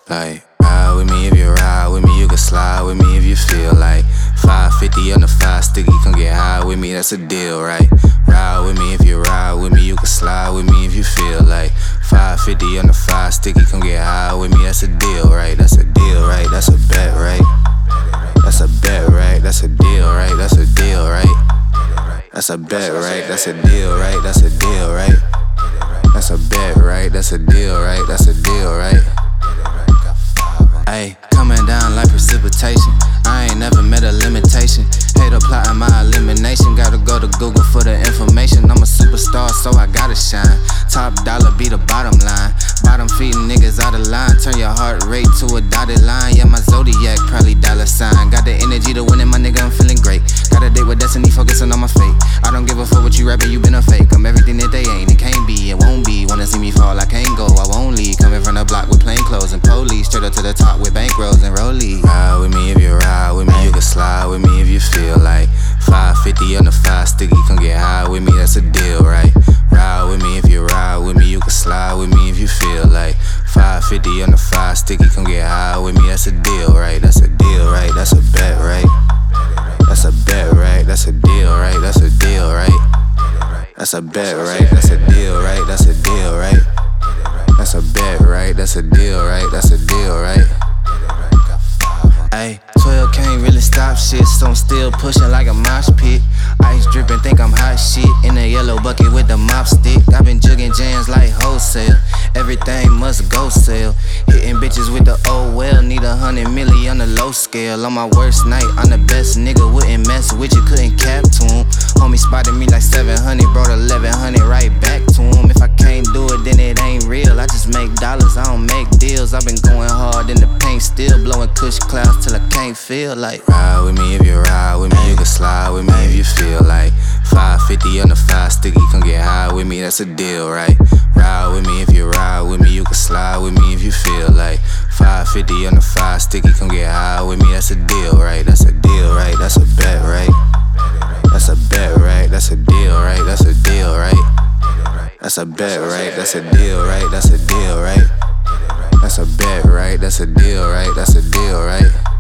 Like, ride with me if you ride with me, you can slide with me if you feel like 550 on the 5 sticky, come get high with me, that's a deal, right? Ride with me if you ride with me, you can slide with me if you feel like 550 on the 5 sticky, come get high with me, that's a deal, right? That's a deal, right? That's a bet, right? That's a bet, right? That's a deal, right? That's a deal, right? That's a bet, right? That's a deal, right? That's a deal, right? That's a bet, right? That's a deal, right? That's a deal, right? Ayy, coming down like precipitation. I ain't never met a limitation. Hater plotting my elimination. Gotta go to Google for the information. I'm a superstar, so I gotta shine. Top dollar be the bottom line. Bottom feeding niggas out of line. Turn your heart rate to a dotted line. Yeah, my zodiac probably dollar sign. Got the energy to win it, my nigga, I'm feeling great. Got a date with destiny, focusing on my fate. I don't give a fuck what you rapping, you been a fake. I'm everything that they ain't, it can't be, it won't be. Wanna see me fall, I can't go, I won't leave. Coming from the block with plain clothes and police. Straight up to the top with bankrolls and rollies. Ride with me if you ride with me, you can slide with me if you feel like 550 on the 5 sticky, come get high with me, that's a deal, right? Ride with me if you ride with me, you can slide with me if you feel like 550 on the 5 sticky, come get high with me, that's a deal, right? That's a deal, right? That's a bet, right? That's a bet, right? That's a deal, right? That's a deal, right? That's a bet, right? That's a deal, right? That's a deal, right? That's a bet, right? That's a deal, right? That's a deal, right? Ayy, 12 can't really stop shit, so I'm still pushing like a mosh pit. Ice dripping, think I'm hot shit. In a yellow bucket with the mop stick. I've been jugging jams like wholesale. Everything must go sell. Hitting bitches with the oh well. Need 100 milli on the low scale. On my worst night, I'm the best nigga. Wouldn't mess with you, couldn't cap to him. Homie spotted me like 700, brought 1100 right back to him. If I can't do it, then it ain't real. I just make dollars, I don't make deals. I've been going hard in the paint, still blowing kush clouds till I can't feel like. Ride with me if you ride with me, you can slide with me if you feel like 550 on the 5 sticky, come get high with me, that's a deal, right? Ride with me if you ride with me, you can slide with me if you feel like 550 on the 5 sticky, come get high with me, that's a deal, right? That's a deal, right? That's a bet, right? That's a bet, right? That's a deal, right? That's a deal, right? That's a bet, right? That's a deal, right? That's a deal, right? That's a bet, right? That's a deal, right? That's a deal, right?